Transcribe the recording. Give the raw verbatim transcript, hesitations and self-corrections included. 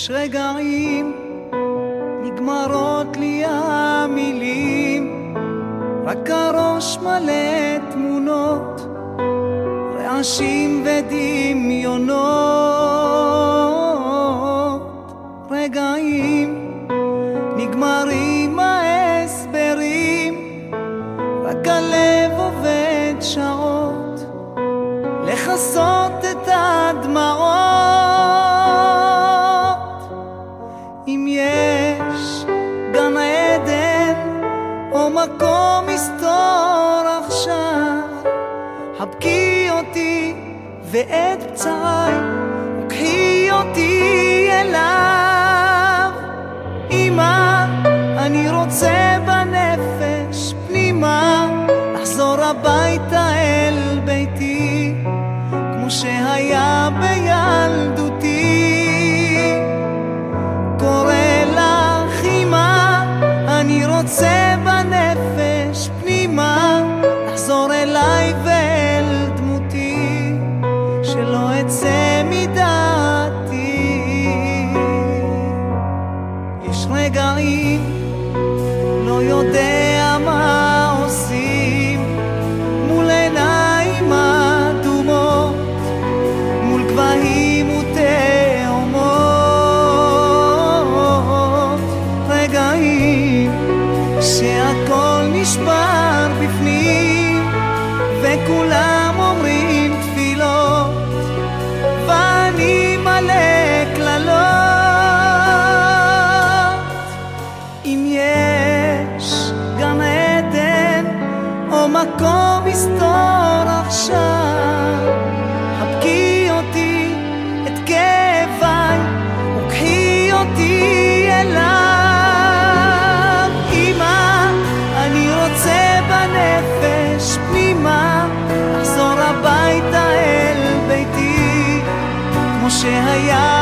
יש רגעים נגמרות לי המילים, רק הראש מלא תמונות, רעשים ודמיונות. רגעים נגמרים ההסברים, רק הלב עובד שעות לחסות את הדמעות. אם יש גן עדן או מקום מסתור עכשיו, חבקי אותי ואת פצעי וקחי אותי אליו. אמא, אני רוצה בנפש פנימה לחזור הביתה אל ביתי, כמו שהיה בילדותי. קורא לך אמא, אני רוצה בנפש פנימה לחזור אליי ואל דמותי, שלא אצא מדעתי. יש רגעים לא יודע מה עושים מול עיניים אדומות, מול גבהים ותאומות. רגעים שהכל נשבר בפנים וכולם אומרים תפילות ואני מלא קללות. אם יש גן עדן או מקום מסתור עכשיו, חבקי אותי את כאביי וקחי אותי אליו. אמא, אני רוצה בנפש פנימה לחזור הביתה אל ביתי, כמו שהיה